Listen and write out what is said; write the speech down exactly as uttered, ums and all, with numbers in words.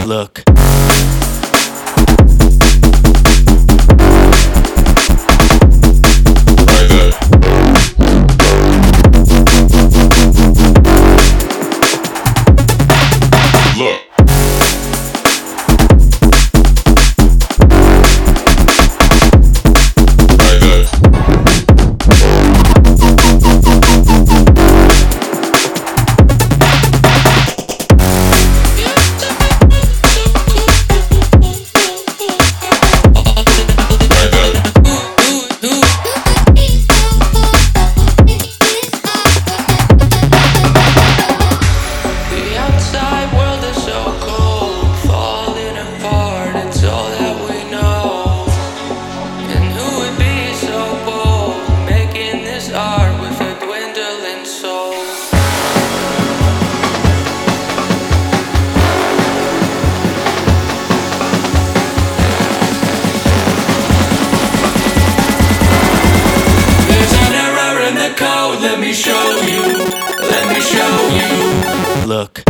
Look. Right there. Look. Right there. Right there. The outside world is so cold, falling apart, it's all that we know. And who would be so bold, making this art with a dwindling soul? There's an error in the code, let me show you, let me show you. Look.